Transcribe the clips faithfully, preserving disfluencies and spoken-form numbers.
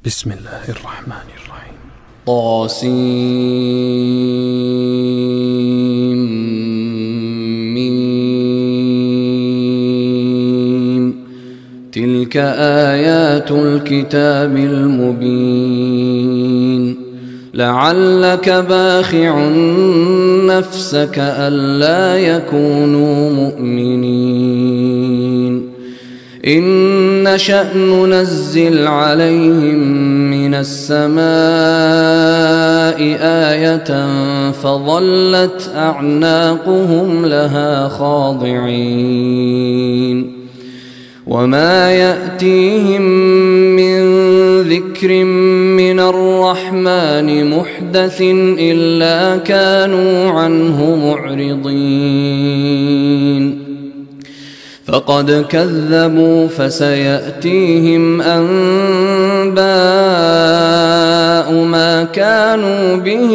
بسم الله الرحمن الرحيم. طاسيم. تلك آيات الكتاب المبين. لعلك باخع نفسك ألا يكونوا مؤمنين. إن نشأ ننزل عليهم من السماء آية فظلت أعناقهم لها خاضعين. وما يأتيهم من ذكر من الرحمن محدث إلا كانوا عنه معرضين. فقد كذبوا فسيأتيهم أنباء ما كانوا به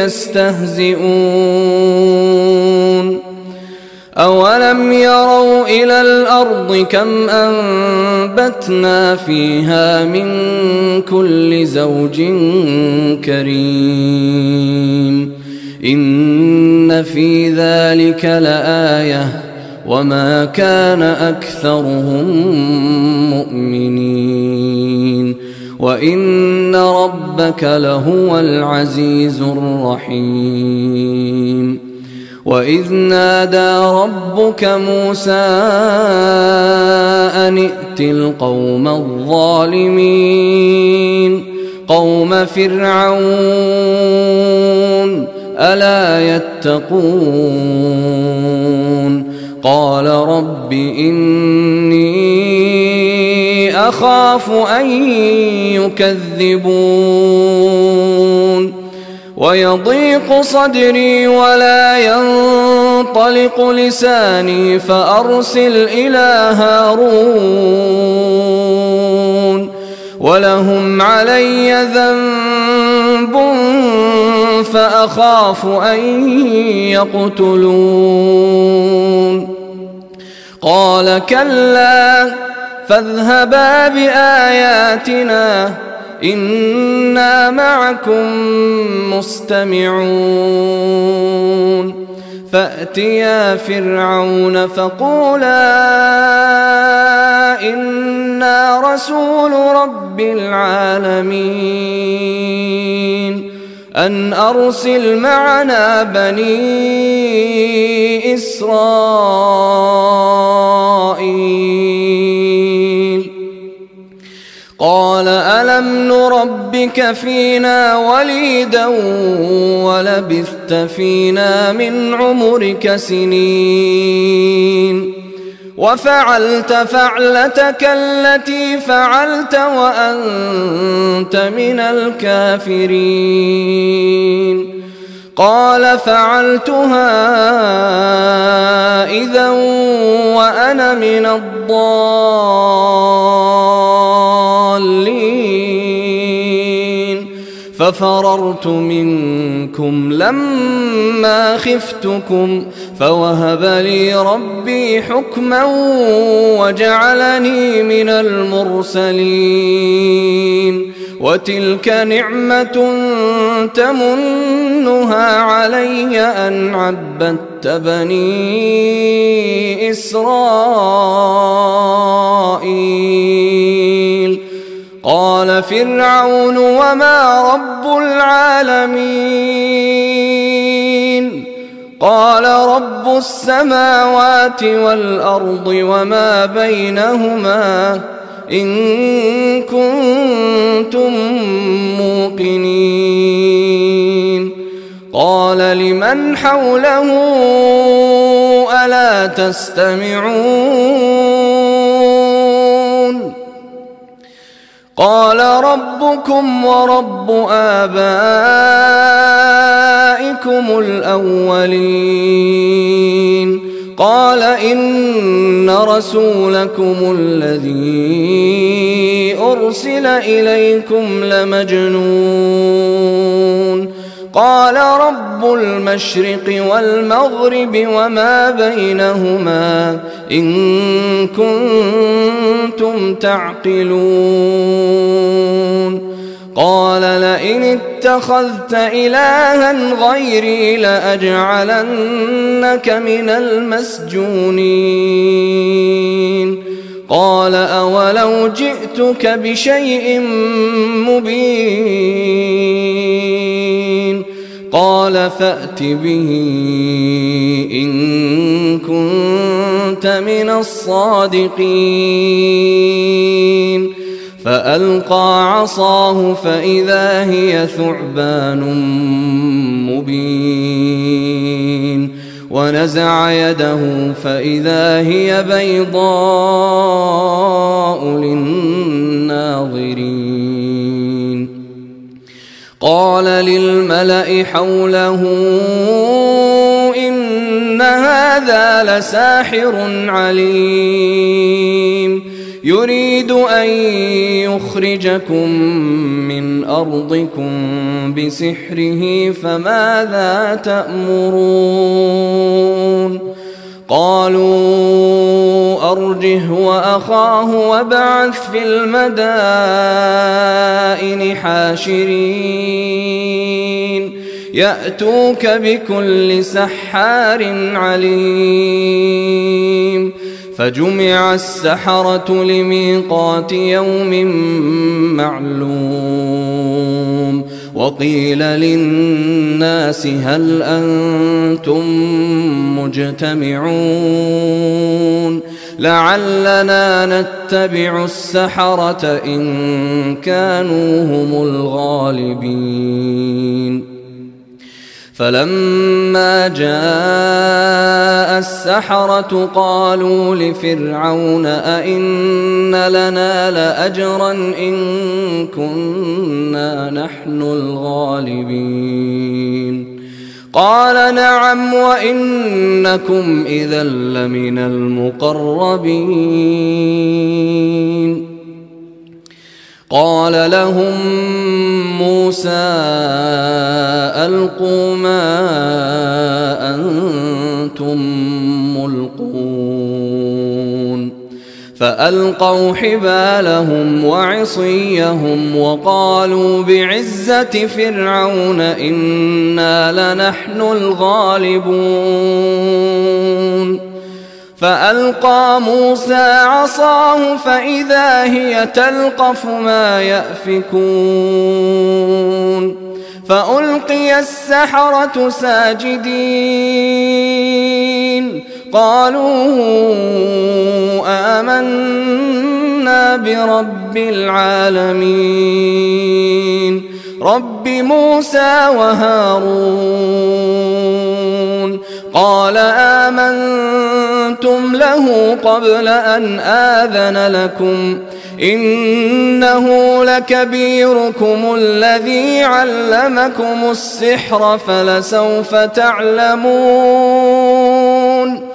يستهزئون. أولم يروا إلى الأرض كم أنبتنا فيها من كل زوج كريم. إن في ذلك لآية وما كان أكثرهم مؤمنين. وإن ربك لهو العزيز الرحيم. وإذ نادى ربك موسى أن ائت القوم الظالمين قوم فرعون ألا يتقون. قال رب إني أخاف أن يكذبون ويضيق صدري ولا ينطلق لساني فأرسل إلى هارون ولهم علي ذنب فأخاف أن يقتلون. قال كلا فاذهبا بآياتنا إنا معكم مستمعون. فأتيا فرعون فقولا إنا رسول رب العالمين أن أرسل معنا بني إسرائيل. قال ألم نربك فينا وليدا ولبثت فينا من عمرك سنين وفعلت فعلتك التي فعلت وأنت من الكافرين. قال فعلتها إذا وأنا من الضالين. ففررت منكم لما خفتكم فوهب لي ربي حكما وجعلني من المرسلين. وتلك نعمة تمنها علي أن عبدت بني إسرائيل. قال فرعون وما رب العالمين. قال رب السماوات والأرض وما بينهما إن كنتم موقنين. قال لمن حوله ألا تستمعون. قال ربكم ورب آبائكم الأولين. قال إن رسولكم الذي أرسل إليكم لمجنون. قال رب المشرق والمغرب وما بينهما إن كنتم تعقلون. قال لئن اتخذت إلها غيري لأجعلنك من المسجونين قال أولو جئتك بشيء مبين قال فأت به إن كنت من الصادقين فألقى عصاه فإذا هي ثعبان مبين ونزع يده فإذا هي بيضاء للناظرين قال للملأ حوله إن هذا لساحر عليم يريد أن يخرجكم من أرضكم بسحره فماذا تأمرون قالوا أرجه وأخاه وابعث في المدائن حاشرين يأتوك بكل سحار عليم فجمع السحرة لميقات يوم معلوم وقيل للناس هل أنتم مجتمعون لعلنا نتبع السحرة إن كانوا هم الغالبين فلما جاء السحرة قالوا لفرعون أئن لنا لأجرا إن كنا نحن الغالبين قال نعم وإنكم إذا لمن المقربين قال لهم موسى ألقوا ما أنتم ملقون فألقوا حبالهم وعصيهم وقالوا بعزة فرعون إنا لنحن الغالبون فألقى موسى عصاه فإذا هي تلقف ما يأفكون فألقي السحرة ساجدين قالوا آمنا برب العالمين رب موسى وهارون قال آمنتم له قبل أن آذن لكم إنه لكبيركم الذي علمكم السحر فلسوف تعلمون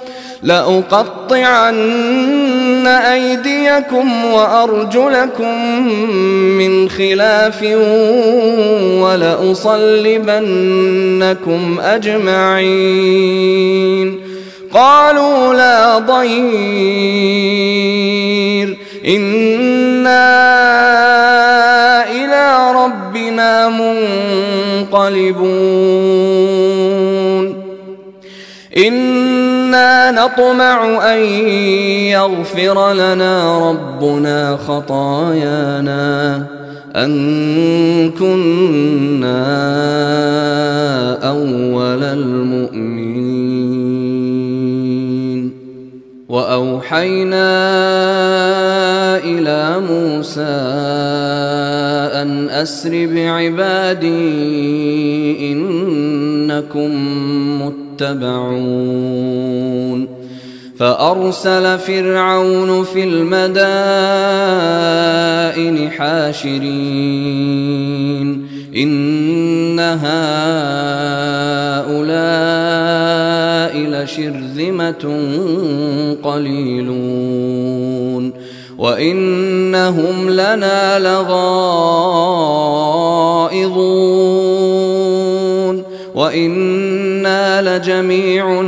لأقطعن أيديكم وأرجلكم من خلاف ولأصلبنكم أجمعين قالوا لا ضير إنا إلى ربنا منقلبون إنا نطمع أن يغفر لنا ربنا خطايانا أن كنا أول المؤمنين وأوحينا إلى موسى أن أسر بعبادي إنكم متبعون فأرسل فرعون في المدائن حاشرين إن هؤلاء لشرذمة قليلون وإنهم لنا لغائظون وإنا لجميع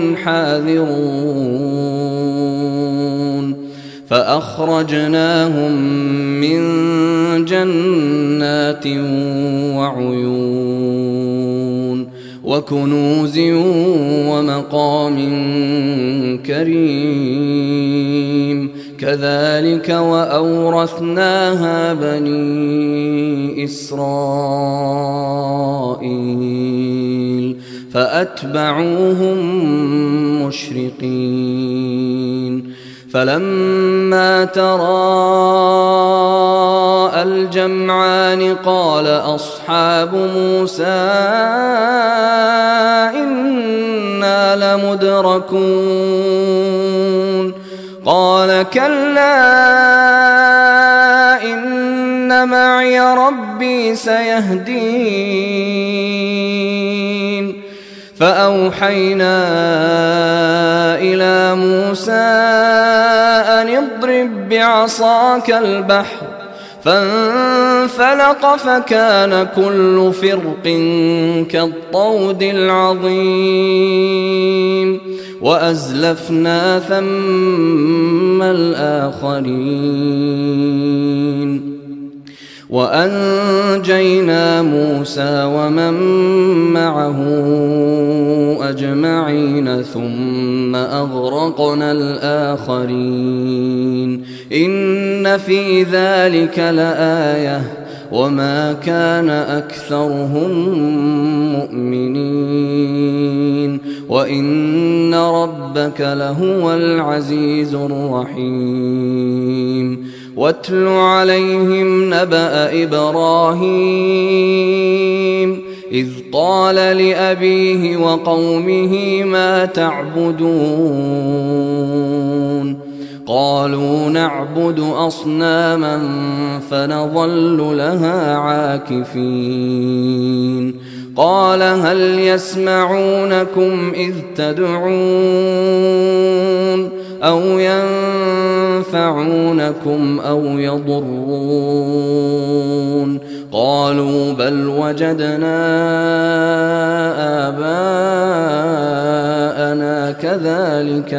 حاذرون فأخرجناهم من جنات وعيون وكنوز ومقام كريم كذلك وأورثناها بني إسرائيل فأتبعوهم مشرقين فلما تراءى الجمعان قال أصحاب موسى إنا لمدركون قال كلا إن معي ربي سيهدين فأوحينا إلى موسى أن اضرب بعصاك البحر فانفلق فكان كل فرق كالطود العظيم وأزلفنا ثم الآخرين وأنجينا موسى ومن معه أجمعين ثم أغرقنا الآخرين إن في ذلك لآية وما كان أكثرهم مؤمنين وإن ربك لهو العزيز الرحيم واتل عليهم نبأ إبراهيم إذ قال لأبيه وقومه ما تعبدون قالوا نعبد أصناما فنظل لها عاكفين قال هل يسمعونكم إذ تدعون أو ينفعونكم أو يضرون قالوا بل وجدنا آباءنا كذلك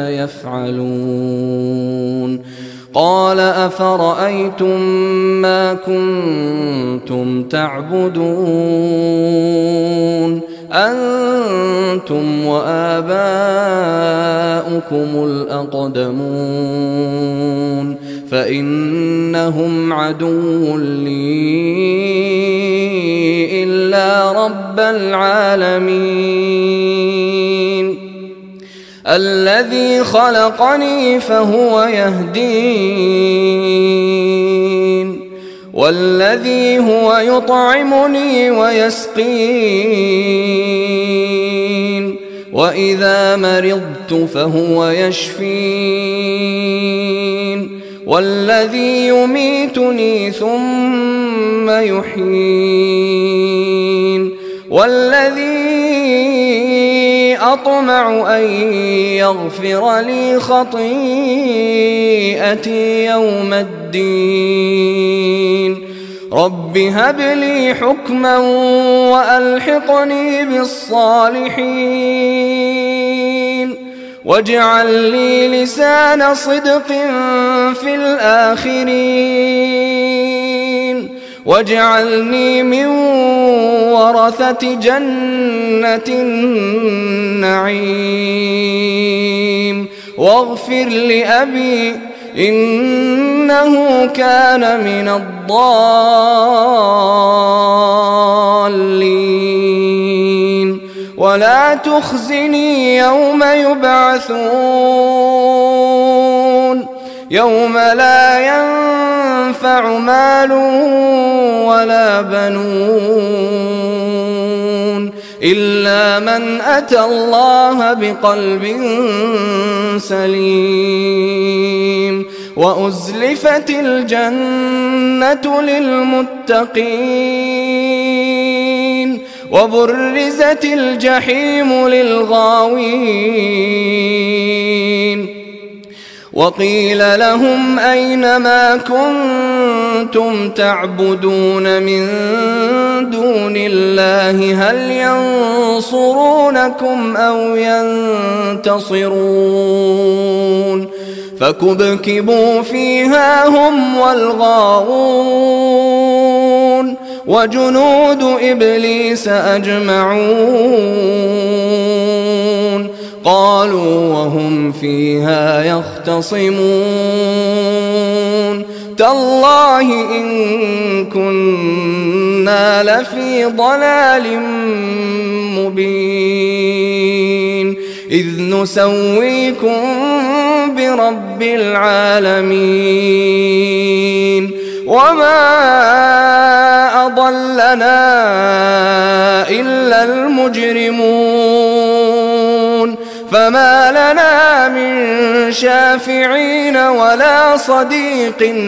يفعلون قال أفرأيتم ما كنتم تعبدون أنتم وآباؤكم الأقدمون فإنهم عدو لي إلا رب العالمين الذي خلقني فهو يهدين والذي هو يطعمني ويسقين وإذا مرضت فهو يشفين والذي يميتني ثم يحيين والذي أطمع أن يغفر لي خطيئتي يوم الدين رب هب لي حكما وألحقني بالصالحين واجعل لي لسان صدق في الآخرين واجعلني من ورثة جنة النعيم واغفر لأبي إنه كان من الضالين ولا تخزني يوم يبعثون يوم لا ينفع مال ولا بنون إلا من أتى الله بقلب سليم وأزلفت الجنة للمتقين وبرزت الجحيم للغاوين وقيل لهم أين ما كنتم تعبدون من دون الله هل ينصرونكم أو ينتصرون فكبكبوا فيها هم والغاوون وجنود إبليس أجمعون قالوا وهم فيها يختصمون تالله إن كنا لفي ضلال مبين إذ نسويكم برب العالمين وما أضلنا إلا المجرمون فما لنا من شافعين ولا صديق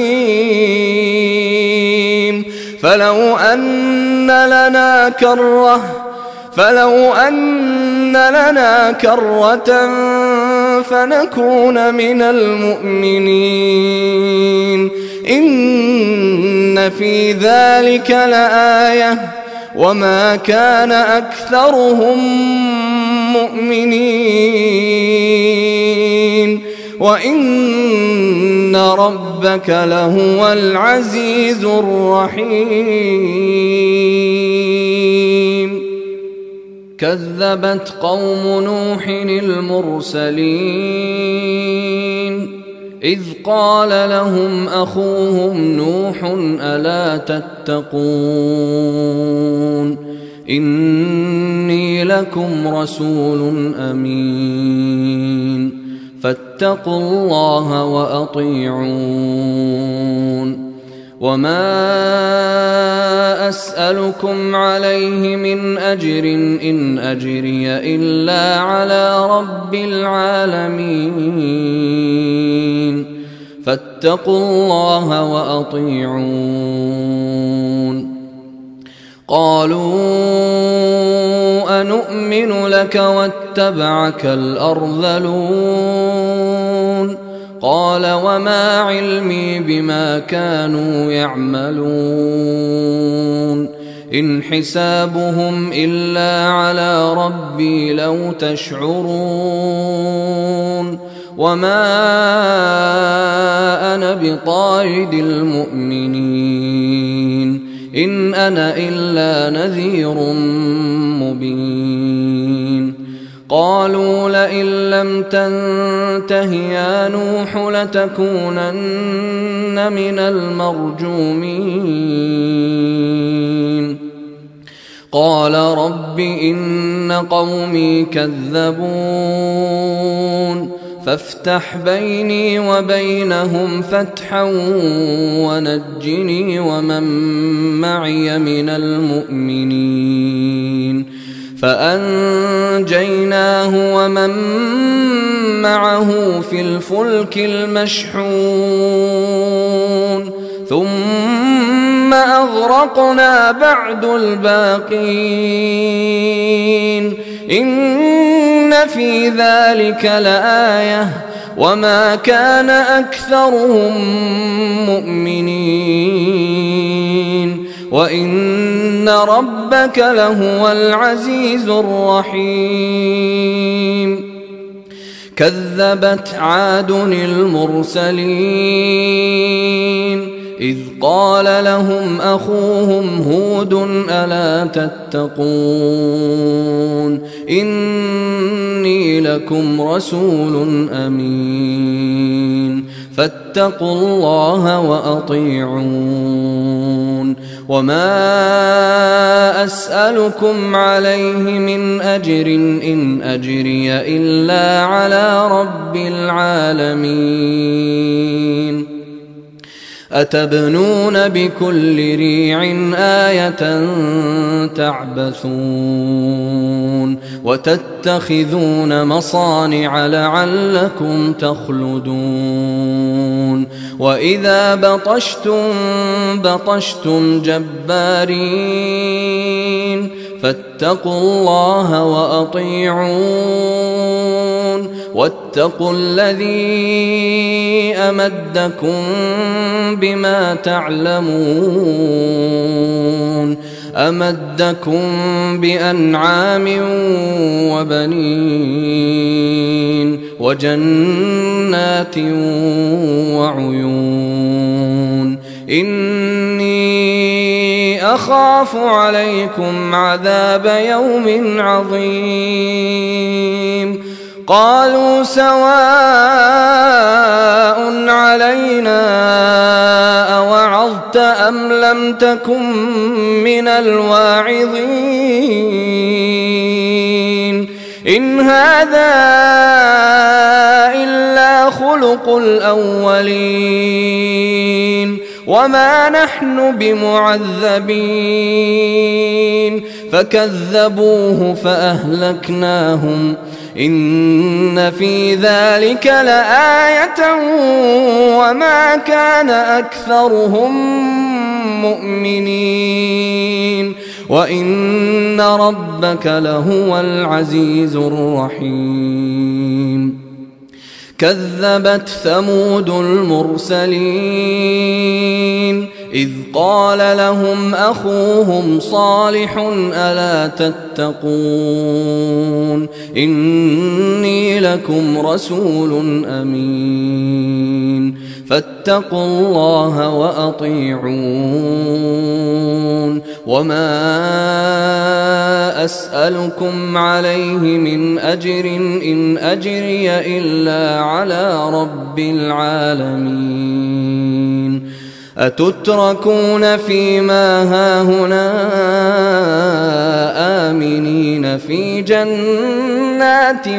حميم فلو أن لنا كرة فلو أن لنا كرة فنكون من المؤمنين إن في ذلك لآية وما كان أكثرهم مؤمنين وإن ربك لهو العزيز الرحيم كذبت قوم نوح المرسلين إذ قال لهم أخوهم نوح ألا تتقون إني لكم رسول أمين فاتقوا الله وأطيعون وما أسألكم عليه من أجر إن أجري إلا على رب العالمين فاتقوا الله وأطيعون قالوا أنؤمن لك واتبعك الأرذلون قال وما علمي بما كانوا يعملون إن حسابهم إلا على ربي لو تشعرون وما أنا بطارد المؤمنين إن أنا إلا نذير مبين قالوا لئن لم تنته يا نوح لتكونن من المرجومين قال رب إن قومي كذبون فافتح بيني وبينهم فتحا ونجني ومن معي من المؤمنين فأنجيناه ومن معه في الفلك المشحون ثم أغرقنا بعد الباقين إن في ذلك لآية وما كان أكثرهم مؤمنين وإن ربك لهو العزيز الرحيم كذبت عاد المرسلين إذ قال لهم أخوهم هود ألا تتقون إني لكم رسول أمين فاتقوا الله وأطيعون وما أسألكم عليه من أجر إن أجري إلا على رب العالمين أتبنون بكل ريع آية تعبثون وتتخذون مصانع لعلكم تخلدون وإذا بطشتم بطشتم جبارين فاتقوا الله وأطيعون واتقوا الذي أمدكم بما تعلمون أمدكم بأنعام وبنين وجنات وعيون إني أخاف عليكم عذاب يوم عظيم قالوا سواء علينا أوعظت أم لم تكن من الواعظين إن هذا إلا خلق الأولين وما نحن بمعذبين فكذبوه فأهلكناهم إن في ذلك لآية وما كان أكثرهم مؤمنين وإن ربك لهو العزيز الرحيم كذبت ثمود المرسلين إذ قال لهم أخوهم صالح ألا تتقون إني لكم رسول أمين فاتقوا الله وأطيعون وما أسألكم عليه من أجر إن أجري إلا على رب العالمين أتتركون فيما هاهنا آمنين في جنات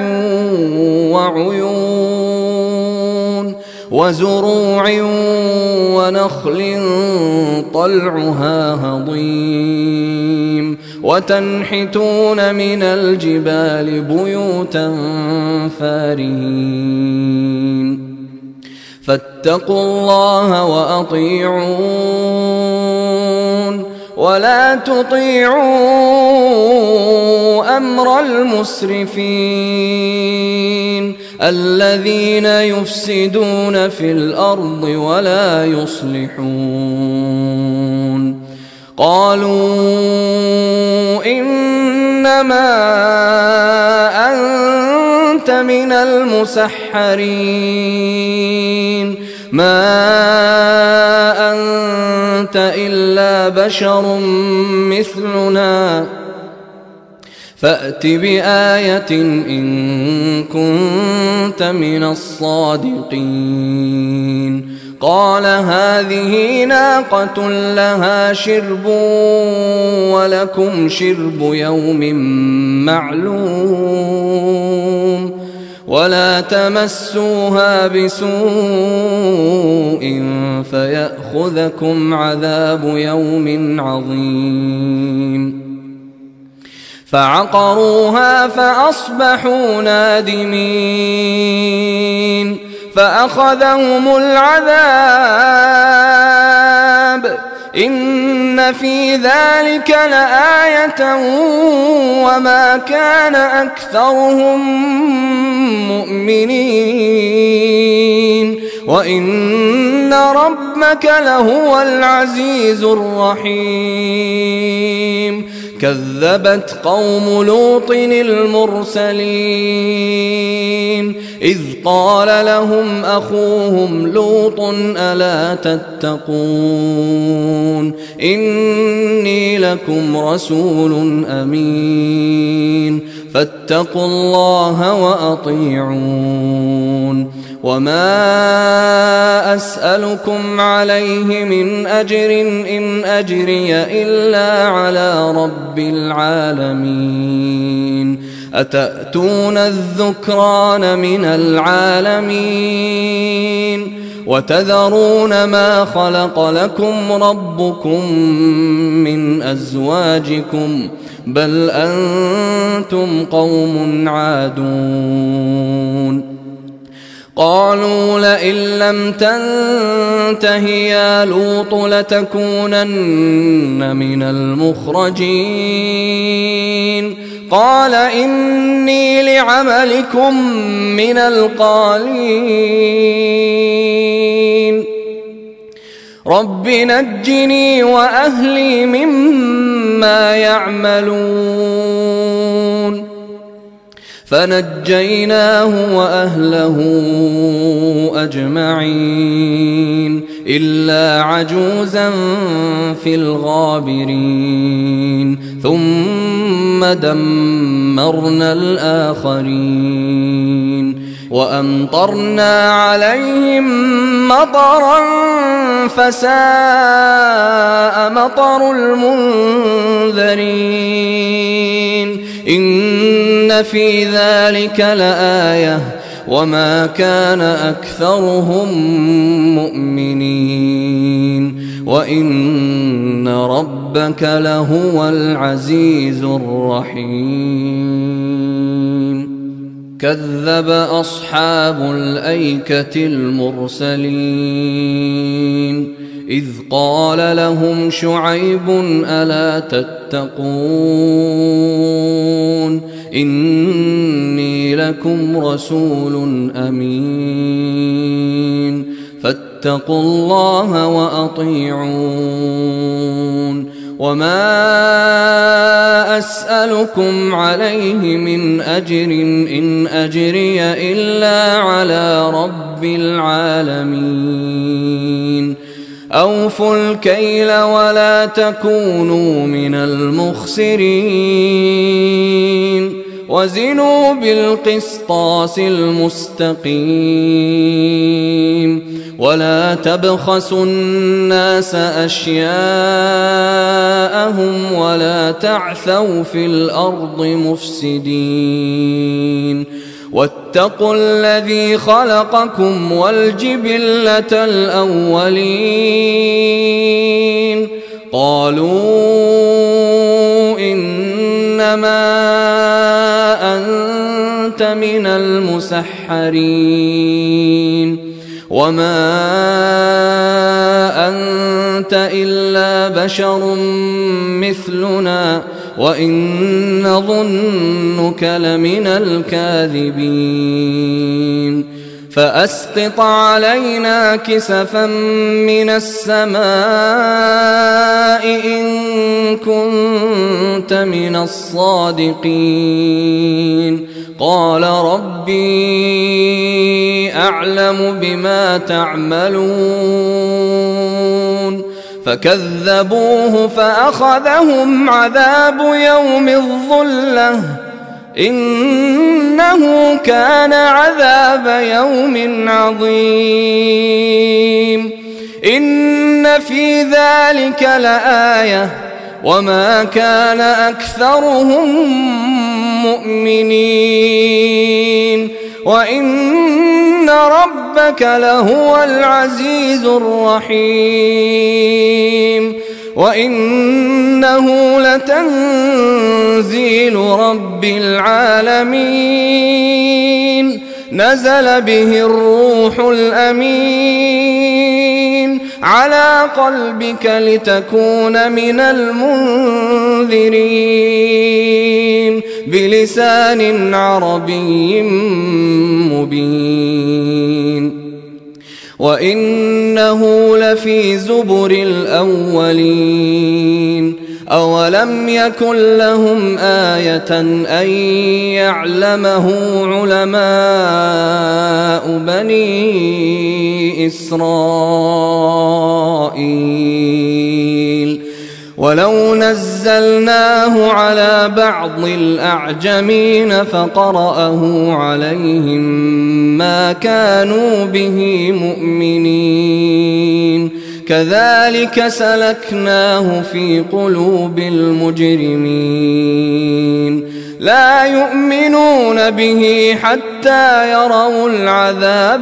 وعيون وزروع ونخل طلعها هضيم وتنحتون من الجبال بيوتا فارهين فاتقوا الله وأطيعون ولا تطيعوا أمر المسرفين الذين يفسدون في الأرض ولا يصلحون قالوا إنما أنت من المسحرين ما أنت إلا بشر مثلنا فأت بآية إن كنت من الصادقين قال هذه ناقة لها شرب ولكم شرب يوم معلوم ولا تمسوها بسوء فيأخذكم عذاب يوم عظيم فعقروها فأصبحوا نادمين فأخذهم العذاب إن في ذلك لآية وما كان أكثرهم مؤمنين وإن ربك لهو العزيز الرحيم كذبت قوم لوط المرسلين إذ قال لهم أخوهم لوط ألا تتقون إني لكم رسول أمين فاتقوا الله وأطيعون وما أسألكم عليه من أجر إن أجري إلا على رب العالمين أتأتون الذكران من العالمين وتذرون ما خلق لكم ربكم من أزواجكم بل أنتم قوم عادون قالوا لئن لم تنته يا لوط لتكونن من المخرجين قال إني لعملكم من القالين رب نجني وأهلي مما يعملون فنجيناه وأهله أجمعين إلا عجوزا في الغابرين ثم دمرنا الآخرين وأمطرنا عليهم مطرا فساء مطر المنذرين إن في ذلك لآية وما كان أكثرهم مؤمنين وإن ربك لهو العزيز الرحيم كذب أصحاب الأيكة المرسلين إذ قال لهم شعيب ألا تتقون إني لكم رسول أمين فاتقوا الله وأطيعون وما أسألكم عليه من أجر إن أجري إلا على رب العالمين أوفوا الكيل ولا تكونوا من المخسرين وزنوا بالقسطاس المستقيم ولا تبخسوا الناس أشياءهم ولا تعثوا في الأرض مفسدين واتقوا الذي خلقكم والجبلة الأولين قالوا إنما أنت من المسحرين وما أنت إلا بشر مثلنا وإن نظنك لمن الكاذبين فأسقط علينا كسفا من السماء إن كنت من الصادقين قال ربي أعلم بما تعملون فكذبوه فأخذهم عذاب يوم الظلة إنه كان عذاب يوم عظيم إن في ذلك لآية وما كان أكثرهم مؤمنين وإن ربك لهو العزيز الرحيم وإنه لتنزيل رب العالمين نزل به الروح الأمين على قلبك لتكون من المنذرين بلسان عربي مبين وإنه لفي زبر الأولين أولم يكن لهم آية أن يعلمه علماء بني إسرائيل ولو نزلناه على بعض الأعجمين فقرأه عليهم ما كانوا به مؤمنين كذلك سلكناه في قلوب المجرمين لا يؤمنون به حتى يروا العذاب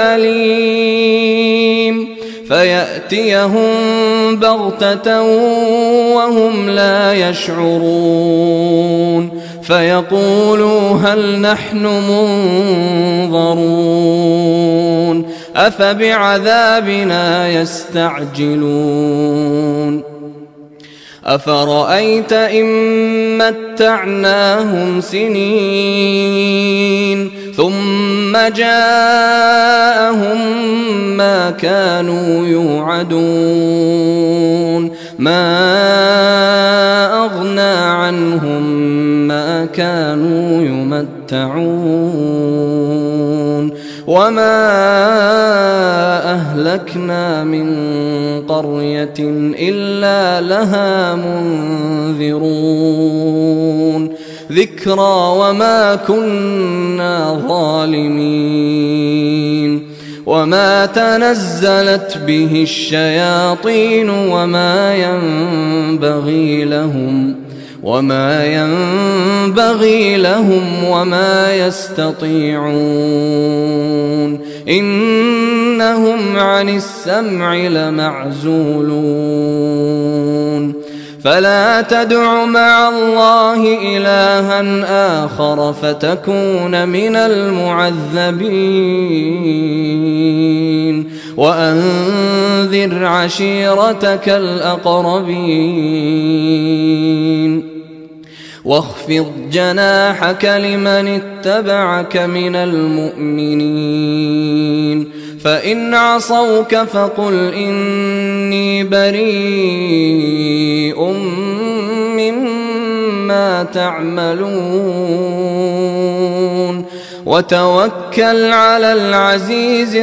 الأليم فيأتيهم بغتة وهم لا يشعرون فيقولوا هل نحن منظرون أفبعذابنا يستعجلون أفرأيت إن متعناهم سنين ثم جاءهم ما كانوا يوعدون ما أغنى عنهم ما كانوا يمتعون وما أهلكنا من قرية إلا لها منذرون ذكرى وما كنا ظالمين وما تنزلت به الشياطين وما ينبغي لهم وما ينبغي لهم وما يستطيعون إنهم عن السمع لمعزولون فلا تدع مع الله إلها آخر فتكون من المعذبين وأنذر عشيرتك الأقربين واخفض جناحك لمن اتبعك من المؤمنين فإن عصوك فقل إني بريء مما تعملون وتوكل على العزيز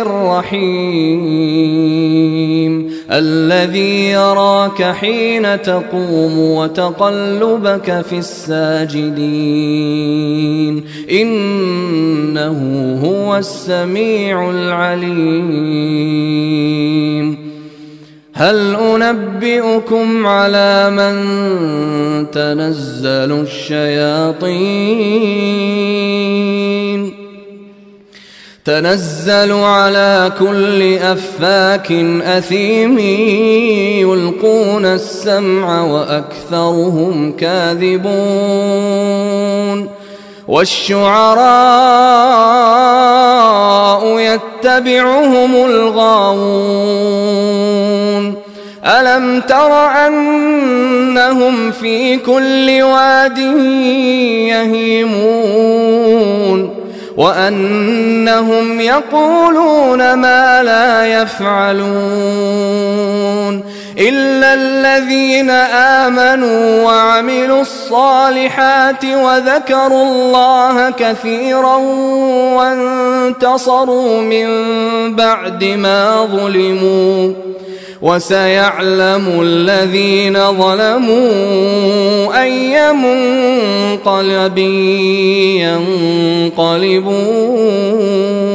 الرحيم الذي يراك حين تقوم وتقلبك في الساجدين إنه هو السميع العليم هل أنبئكم على من تنزل الشياطين تنزل على كل أفاك أثيم يلقون السمع وأكثرهم كاذبون والشعراء يتبعهم الغاوون ألم تر أنهم في كل واد يهيمون وأنهم يقولون ما لا يفعلون إلا الذين آمنوا وعملوا الصالحات وذكروا الله كثيرا وانتصروا من بعد ما ظلموا وسيعلم الذين ظلموا أي منقلب ينقلبون